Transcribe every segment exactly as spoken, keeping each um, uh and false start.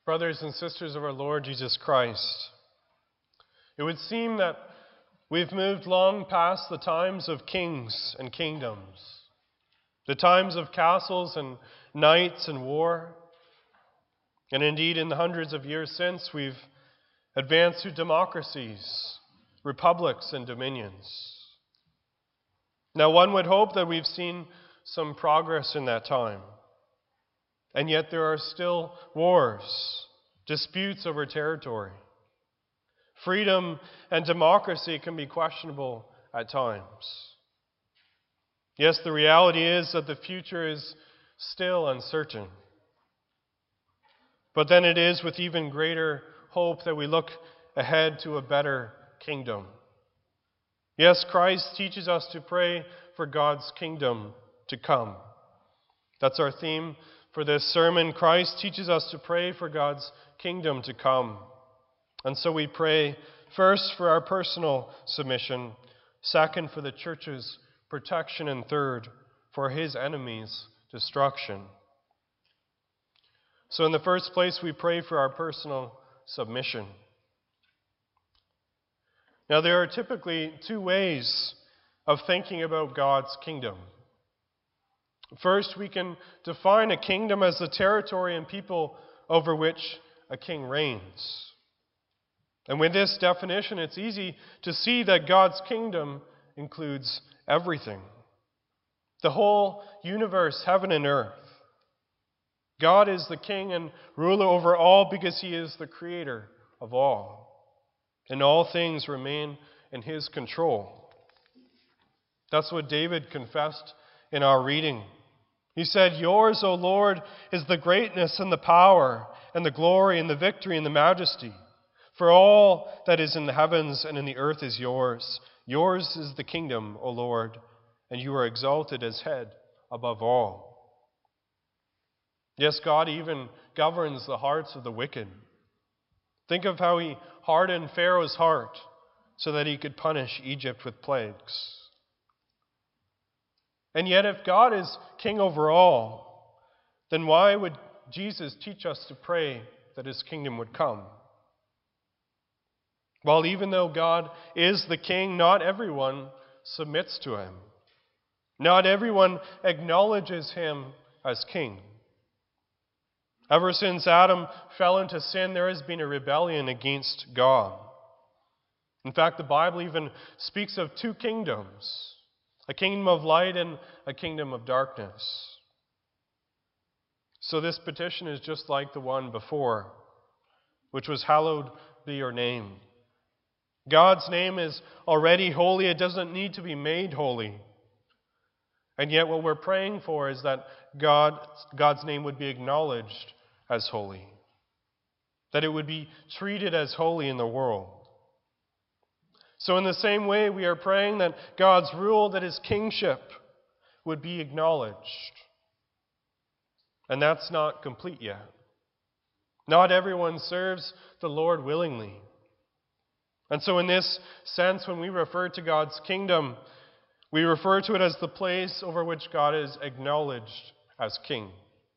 Brothers and sisters of our Lord Jesus Christ, it would seem that we've moved long past the times of kings and kingdoms, the times of castles and knights and war. And indeed, in the hundreds of years since, we've advanced to democracies, republics, and dominions. Now, one would hope that we've seen some progress in that time. And yet there are still wars, disputes over territory. Freedom and democracy can be questionable at times. Yes, the reality is that the future is still uncertain. But then it is with even greater hope that we look ahead to a better kingdom. Yes, Christ teaches us to pray for God's kingdom to come. That's our theme for this sermon. Christ teaches us to pray for God's kingdom to come. And so we pray first for our personal submission, second for the church's protection, and third for his enemies' destruction. So in the first place, we pray for our personal submission. Now, there are typically two ways of thinking about God's kingdom. First, we can define a kingdom as the territory and people over which a king reigns. And with this definition, it's easy to see that God's kingdom includes everything. The whole universe, heaven and earth. God is the king and ruler over all because he is the creator of all. And all things remain in his control. That's what David confessed in our reading. He said, "Yours, O Lord, is the greatness and the power and the glory and the victory and the majesty. For all that is in the heavens and in the earth is yours. Yours is the kingdom, O Lord, and you are exalted as head above all." Yes, God even governs the hearts of the wicked. Think of how he hardened Pharaoh's heart so that he could punish Egypt with plagues. And yet, if God is king over all, then why would Jesus teach us to pray that his kingdom would come? Well, even though God is the king, not everyone submits to him. Not everyone acknowledges him as king. Ever since Adam fell into sin, there has been a rebellion against God. In fact, the Bible even speaks of two kingdoms, a kingdom of light and a kingdom of darkness. So this petition is just like the one before, which was, "Hallowed be your name." God's name is already holy. It doesn't need to be made holy. And yet what we're praying for is that God, God's name would be acknowledged as holy, that it would be treated as holy in the world. So in the same way, we are praying that God's rule, that his kingship would be acknowledged. And that's not complete yet. Not everyone serves the Lord willingly. And so in this sense, when we refer to God's kingdom, we refer to it as the place over which God is acknowledged as king.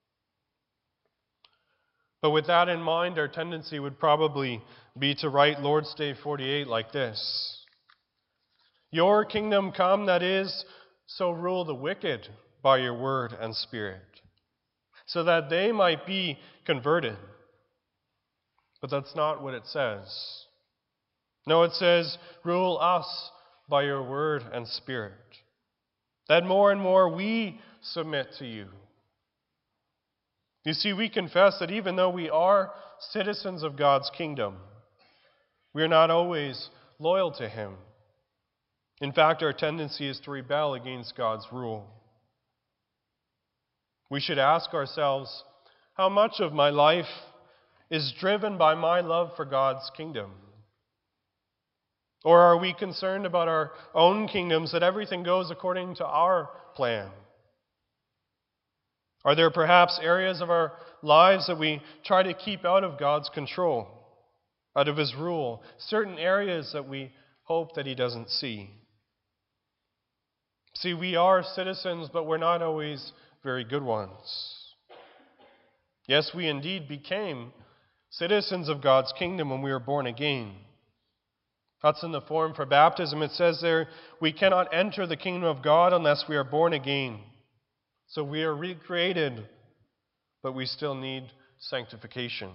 But with that in mind, our tendency would probably be to write Lord's Day forty-eight like this: "Your kingdom come, that is, so rule the wicked by your word and spirit, so that they might be converted." But that's not what it says. No, it says, "Rule us by your word and spirit," that more and more we submit to you. You see, we confess that even though we are citizens of God's kingdom, we are not always loyal to him. In fact, our tendency is to rebel against God's rule. We should ask ourselves, how much of my life is driven by my love for God's kingdom? Or are we concerned about our own kingdoms, that everything goes according to our plan? Are there perhaps areas of our lives that we try to keep out of God's control, out of his rule, certain areas that we hope that he doesn't see? See, we are citizens, but we're not always very good ones. Yes, we indeed became citizens of God's kingdom when we are born again. That's in the form for baptism. It says there, we cannot enter the kingdom of God unless we are born again. So we are recreated, but we still need sanctification.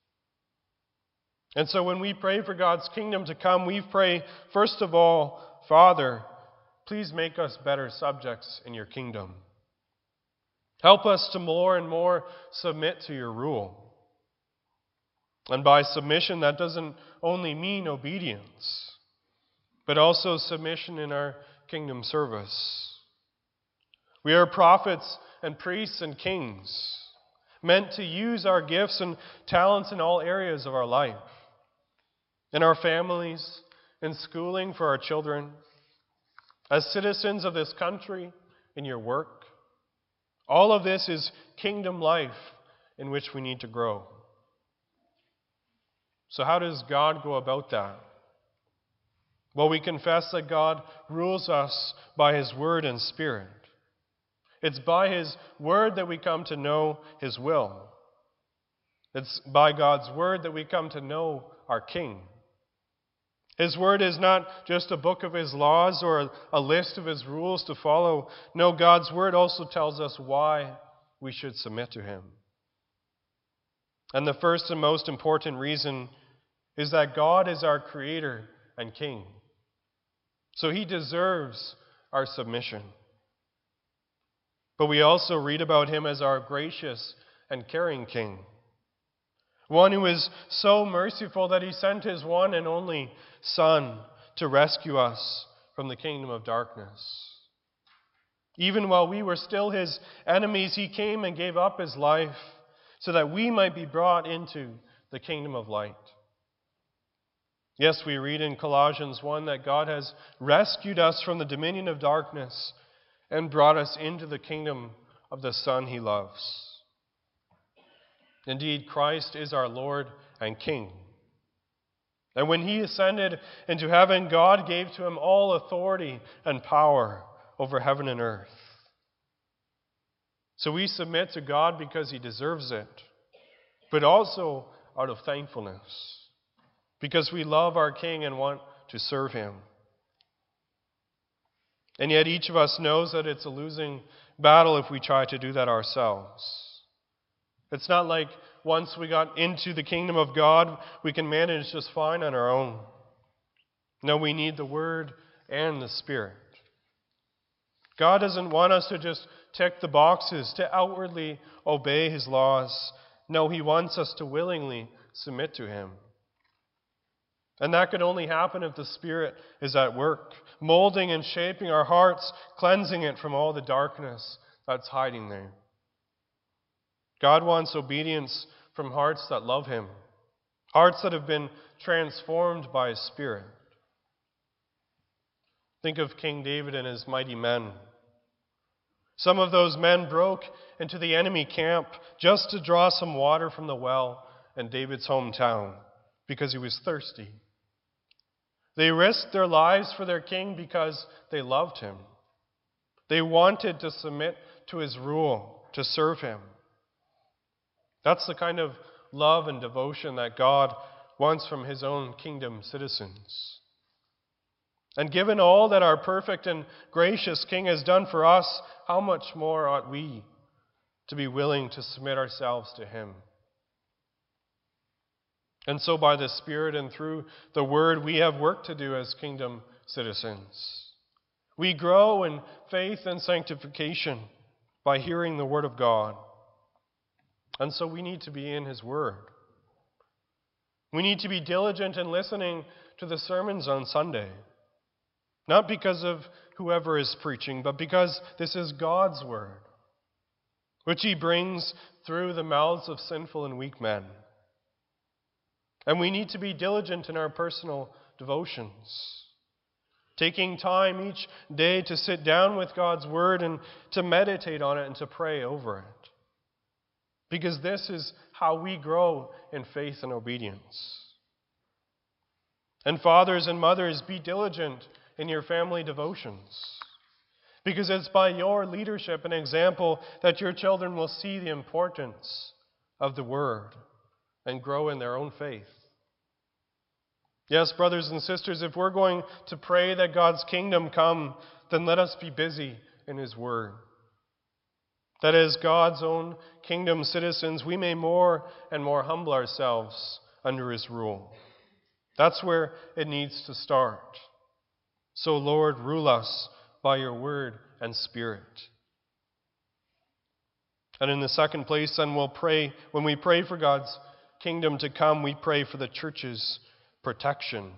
And so when we pray for God's kingdom to come, we pray, first of all, Father, please make us better subjects in your kingdom. Help us to more and more submit to your rule. And by submission, that doesn't only mean obedience, but also submission in our kingdom service. We are prophets and priests and kings, meant to use our gifts and talents in all areas of our life. In our families, in schooling for our children, as citizens of this country, in your work. All of this is kingdom life in which we need to grow. So how does God go about that? Well, we confess that God rules us by His Word and Spirit. It's by His Word that we come to know His will. It's by God's Word that we come to know our King. His Word is not just a book of His laws or a list of His rules to follow. No, God's Word also tells us why we should submit to Him. And the first and most important reason is that God is our Creator and King. So He deserves our submission. But we also read about Him as our gracious and caring King. One who is so merciful that He sent His one and only Son to rescue us from the kingdom of darkness. Even while we were still His enemies, He came and gave up His life so that we might be brought into the kingdom of light. Yes, we read in Colossians one that God has rescued us from the dominion of darkness and brought us into the kingdom of the Son He loves. Indeed, Christ is our Lord and King. And when He ascended into heaven, God gave to Him all authority and power over heaven and earth. So we submit to God because He deserves it, but also out of thankfulness, because we love our King and want to serve Him. And yet each of us knows that it's a losing battle if we try to do that ourselves. It's not like once we got into the kingdom of God, we can manage just fine on our own. No, we need the Word and the Spirit. God doesn't want us to just tick the boxes, to outwardly obey His laws. No, He wants us to willingly submit to Him. And that can only happen if the Spirit is at work, molding and shaping our hearts, cleansing it from all the darkness that's hiding there. God wants obedience from hearts that love Him, hearts that have been transformed by His Spirit. Think of King David and his mighty men. Some of those men broke into the enemy camp just to draw some water from the well in David's hometown because he was thirsty. They risked their lives for their king because they loved him. They wanted to submit to his rule, to serve him. That's the kind of love and devotion that God wants from His own kingdom citizens. And given all that our perfect and gracious King has done for us, how much more ought we to be willing to submit ourselves to Him? And so by the Spirit and through the Word, we have work to do as kingdom citizens. We grow in faith and sanctification by hearing the Word of God. And so we need to be in His Word. We need to be diligent in listening to the sermons on Sunday. Not because of whoever is preaching, but because this is God's Word, which He brings through the mouths of sinful and weak men. And we need to be diligent in our personal devotions, taking time each day to sit down with God's Word and to meditate on it and to pray over it. Because this is how we grow in faith and obedience. And fathers and mothers, be diligent in your family devotions. Because it's by your leadership and example that your children will see the importance of the Word and grow in their own faith. Yes, brothers and sisters, if we're going to pray that God's kingdom come, then let us be busy in His Word. That as God's own kingdom citizens, we may more and more humble ourselves under His rule. That's where it needs to start. So, Lord, rule us by your Word and Spirit. And in the second place, then we'll pray, when we pray for God's kingdom to come, we pray for the church's protection.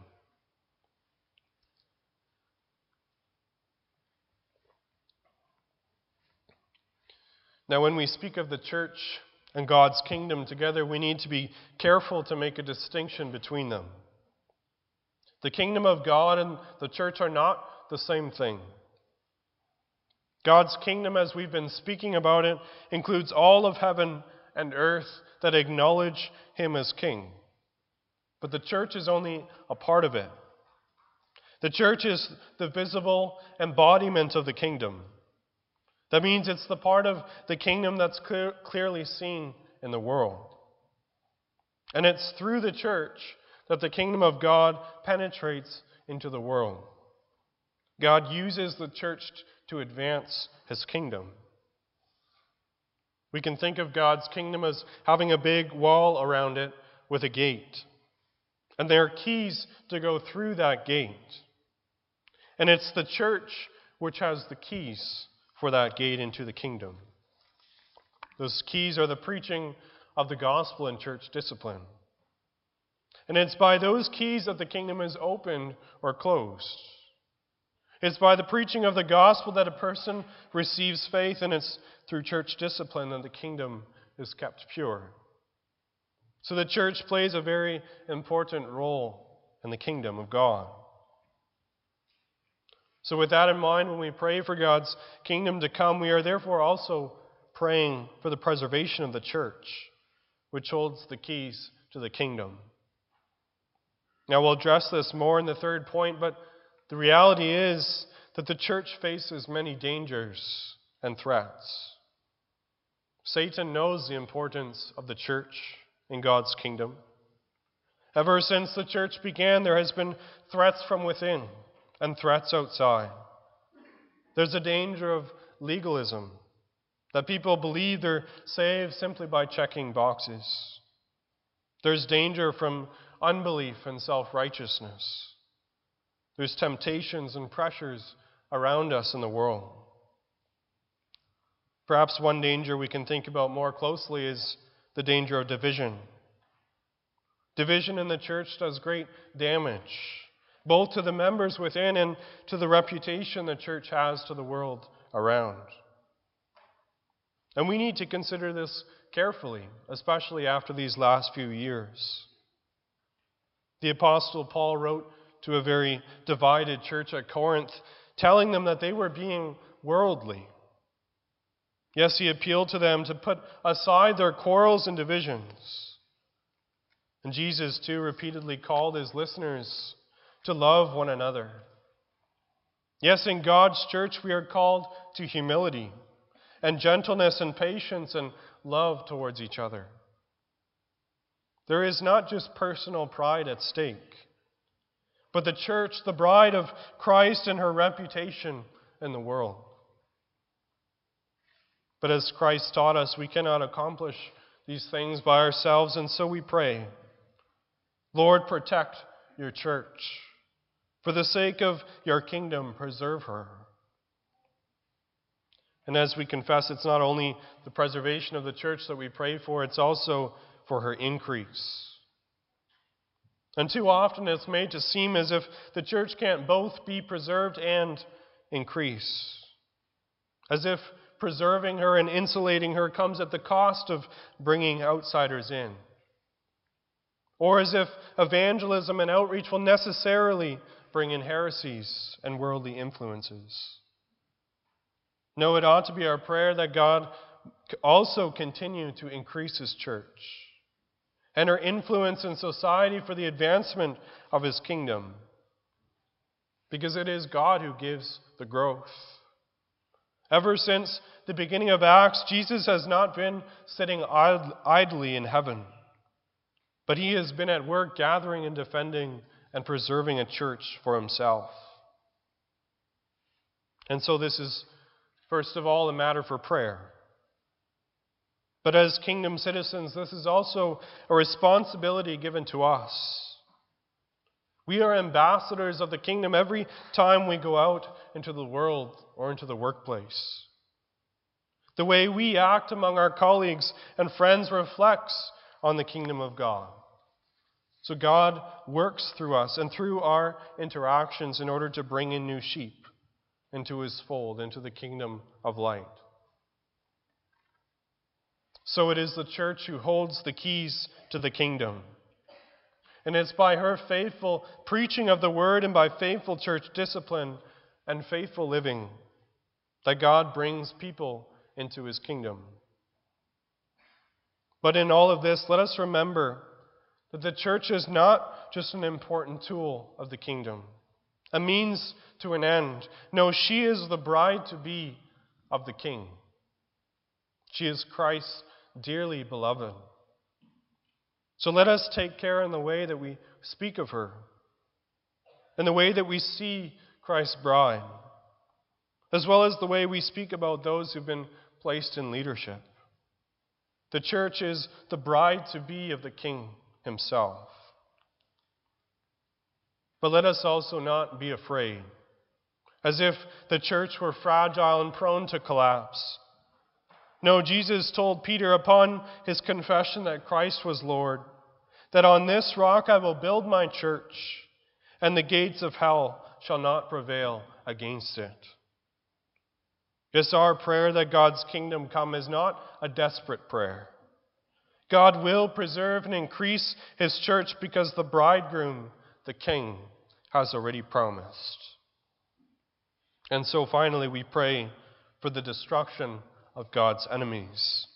Now, when we speak of the church and God's kingdom together, we need to be careful to make a distinction between them. The kingdom of God and the church are not the same thing. God's kingdom, as we've been speaking about it, includes all of heaven and earth that acknowledge Him as King. But the church is only a part of it. The church is the visible embodiment of the kingdom. That means it's the part of the kingdom that's clear, clearly seen in the world. And it's through the church that the kingdom of God penetrates into the world. God uses the church to advance His kingdom. We can think of God's kingdom as having a big wall around it with a gate. And there are keys to go through that gate. And it's the church which has the keys for that gate into the kingdom. Those keys are the preaching of the gospel and church discipline. And it's by those keys that the kingdom is opened or closed. It's by the preaching of the gospel that a person receives faith, and it's through church discipline that the kingdom is kept pure. So the church plays a very important role in the kingdom of God. So with that in mind, when we pray for God's kingdom to come, we are therefore also praying for the preservation of the church, which holds the keys to the kingdom. Now we'll address this more in the third point, but the reality is that the church faces many dangers and threats. Satan knows the importance of the church in God's kingdom. Ever since the church began, there has been threats from within and threats outside. There's a danger of legalism, that people believe they're saved simply by checking boxes. There's danger from unbelief and self-righteousness. There's temptations and pressures around us in the world. Perhaps one danger we can think about more closely is the danger of division. Division in the church does great damage, both to the members within and to the reputation the church has to the world around. And we need to consider this carefully, especially after these last few years. The Apostle Paul wrote to a very divided church at Corinth, telling them that they were being worldly. Yes, he appealed to them to put aside their quarrels and divisions. And Jesus, too, repeatedly called his listeners to love one another. Yes, in God's church we are called to humility and gentleness and patience and love towards each other. There is not just personal pride at stake, but the church, the bride of Christ, and her reputation in the world. But as Christ taught us, we cannot accomplish these things by ourselves, and so we pray, Lord, protect your church. For the sake of your kingdom, preserve her. And as we confess, it's not only the preservation of the church that we pray for, it's also for her increase. And too often it's made to seem as if the church can't both be preserved and increase. As if preserving her and insulating her comes at the cost of bringing outsiders in. Or as if evangelism and outreach will necessarily bring in heresies and worldly influences. No, it ought to be our prayer that God also continue to increase His church and her influence in society for the advancement of His kingdom. Because it is God who gives the growth. Ever since the beginning of Acts, Jesus has not been sitting idly in heaven. But he has been at work gathering and defending and preserving a church for himself. And so this is, first of all, a matter for prayer. But as kingdom citizens, this is also a responsibility given to us. We are ambassadors of the kingdom every time we go out into the world or into the workplace. The way we act among our colleagues and friends reflects on the kingdom of God. So God works through us and through our interactions in order to bring in new sheep into his fold, into the kingdom of light. So it is the church who holds the keys to the kingdom. And it's by her faithful preaching of the word and by faithful church discipline and faithful living that God brings people into his kingdom. But in all of this, let us remember that the church is not just an important tool of the kingdom, a means to an end. No, she is the bride-to-be of the King. She is Christ's dearly beloved. So let us take care in the way that we speak of her, in the way that we see Christ's bride, as well as the way we speak about those who've been placed in leadership. The church is the bride-to-be of the King himself. But let us also not be afraid, as if the church were fragile and prone to collapse. No, Jesus told Peter upon his confession that Christ was Lord, that on this rock I will build my church, and the gates of hell shall not prevail against it. Yes, our prayer that God's kingdom come is not a desperate prayer. God will preserve and increase his church because the bridegroom, the King, has already promised. And so finally we pray for the destruction of God's enemies.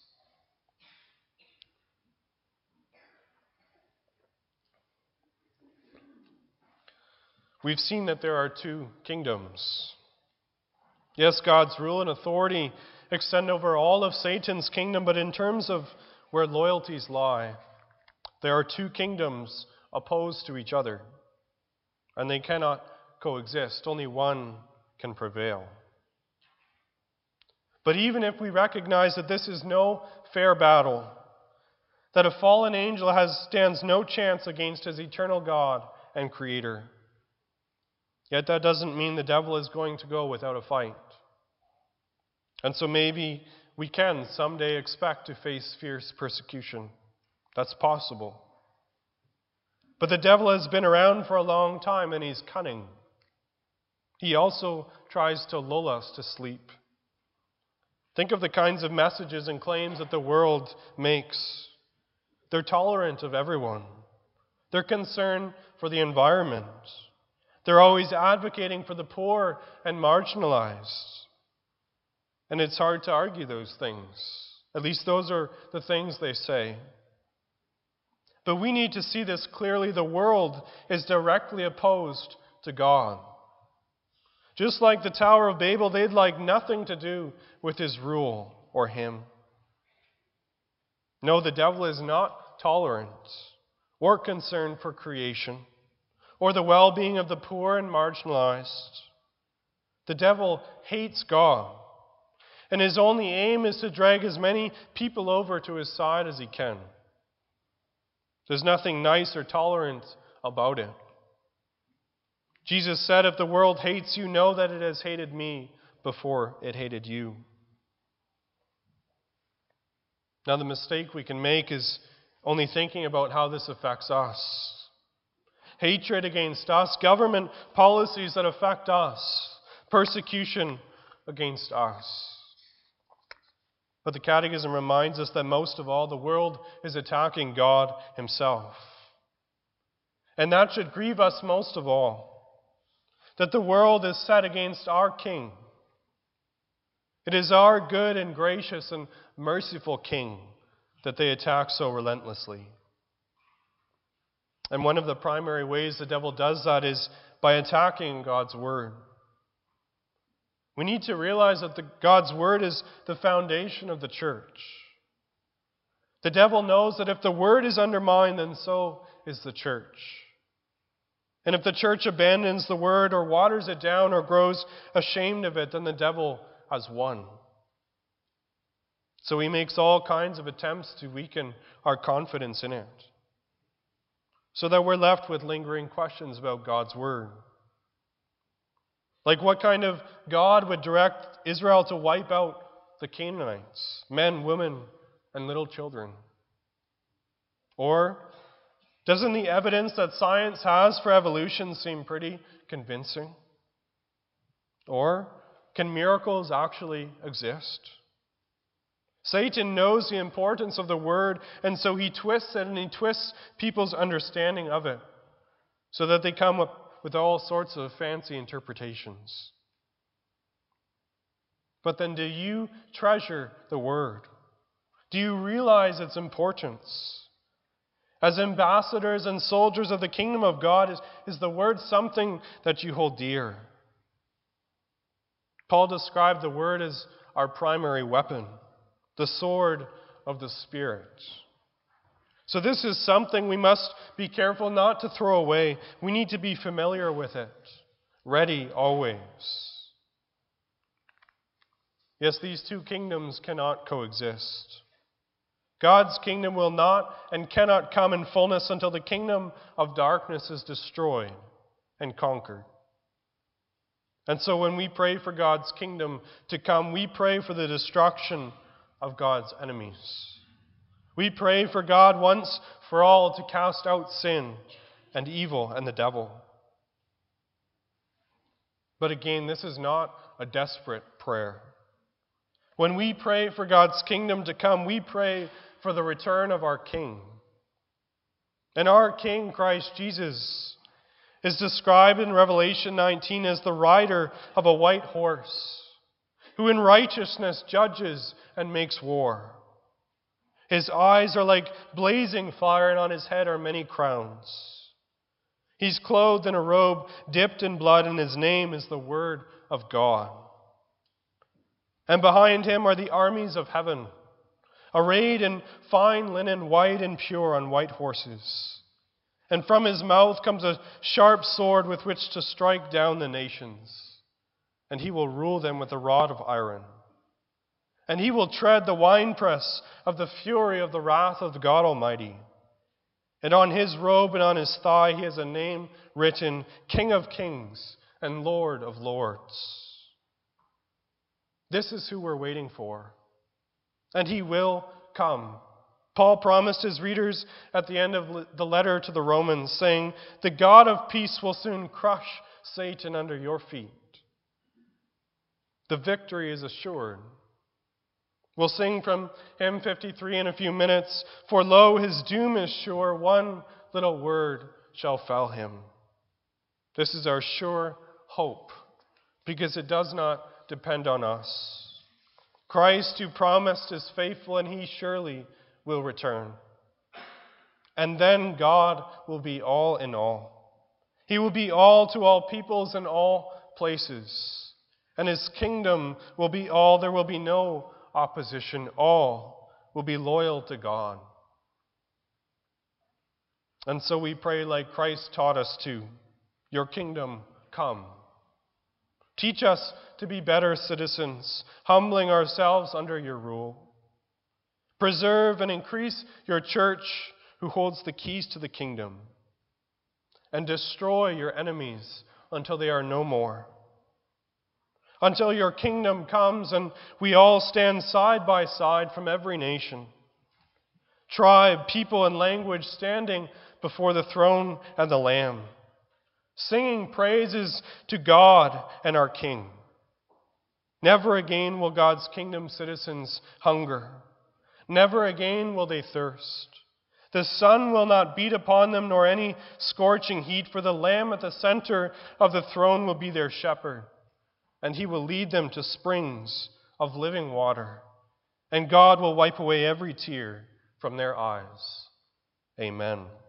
We've seen that there are two kingdoms. Yes, God's rule and authority extend over all of Satan's kingdom, but in terms of where loyalties lie, there are two kingdoms opposed to each other, and they cannot coexist. Only one can prevail. But even if we recognize that this is no fair battle, that a fallen angel has stands no chance against his eternal God and Creator, yet that doesn't mean the devil is going to go without a fight. And so maybe we can someday expect to face fierce persecution. That's possible. But the devil has been around for a long time and he's cunning. He also tries to lull us to sleep. Think of the kinds of messages and claims that the world makes. They're tolerant of everyone. They're concerned for the environment. They're always advocating for the poor and marginalized. And it's hard to argue those things. At least those are the things they say. But we need to see this clearly. The world is directly opposed to God. Just like the Tower of Babel, they'd like nothing to do with his rule or him. No, the devil is not tolerant or concerned for creation or the well-being of the poor and marginalized. The devil hates God, and his only aim is to drag as many people over to his side as he can. There's nothing nice or tolerant about it. Jesus said, if the world hates you, know that it has hated me before it hated you. Now, the mistake we can make is only thinking about how this affects us. Hatred against us, government policies that affect us, persecution against us. But the Catechism reminds us that most of all, the world is attacking God himself. And that should grieve us most of all, that the world is set against our King. It is our good and gracious and merciful King that they attack so relentlessly. And one of the primary ways the devil does that is by attacking God's Word. We need to realize that the, God's Word is the foundation of the church. The devil knows that if the word is undermined, then so is the church. And if the church abandons the word or waters it down or grows ashamed of it, then the devil has won. So he makes all kinds of attempts to weaken our confidence in it, so that we're left with lingering questions about God's word. Like, what kind of God would direct Israel to wipe out the Canaanites, men, women, and little children? Or doesn't the evidence that science has for evolution seem pretty convincing? Or can miracles actually exist? Satan knows the importance of the word, and so he twists it, and he twists people's understanding of it, so that they come up with all sorts of fancy interpretations. But then, do you treasure the word? Do you realize its importance? As ambassadors and soldiers of the kingdom of God, is, is the word something that you hold dear? Paul described the word as our primary weapon, the sword of the Spirit. So this is something we must be careful not to throw away. We need to be familiar with it, ready always. Yes, these two kingdoms cannot coexist. God's kingdom will not and cannot come in fullness until the kingdom of darkness is destroyed and conquered. And so when we pray for God's kingdom to come, we pray for the destruction of God's enemies. We pray for God once for all to cast out sin and evil and the devil. But again, this is not a desperate prayer. When we pray for God's kingdom to come, we pray for the return of our King. And our King, Christ Jesus, is described in Revelation nineteen as the rider of a white horse, who in righteousness judges and makes war. His eyes are like blazing fire, and on his head are many crowns. He's clothed in a robe dipped in blood, and his name is the Word of God. And behind him are the armies of heaven, arrayed in fine linen, white and pure, on white horses. And from his mouth comes a sharp sword with which to strike down the nations. And he will rule them with a rod of iron. And he will tread the winepress of the fury of the wrath of God Almighty. And on his robe and on his thigh he has a name written, King of Kings and Lord of Lords. This is who we're waiting for. And he will come. Paul promised his readers at the end of the letter to the Romans, saying, the God of peace will soon crush Satan under your feet. The victory is assured. We'll sing from hymn fifty-three in a few minutes. For lo, his doom is sure, one little word shall fell him. This is our sure hope, because it does not depend on us. Christ, who promised, is faithful, and he surely will return. And then God will be all in all. He will be all to all peoples and all places. And his kingdom will be all. There will be no opposition. All will be loyal to God. And so we pray like Christ taught us to. Your kingdom come. Teach us to be better citizens, humbling ourselves under your rule. Preserve and increase your church, who holds the keys to the kingdom. And destroy your enemies until they are no more. Until your kingdom comes and we all stand side by side from every nation, tribe, people, and language, standing before the throne and the Lamb, singing praises to God and our King. Never again will God's kingdom citizens hunger. Never again will they thirst. The sun will not beat upon them, nor any scorching heat, for the Lamb at the center of the throne will be their shepherd, and he will lead them to springs of living water, and God will wipe away every tear from their eyes. Amen.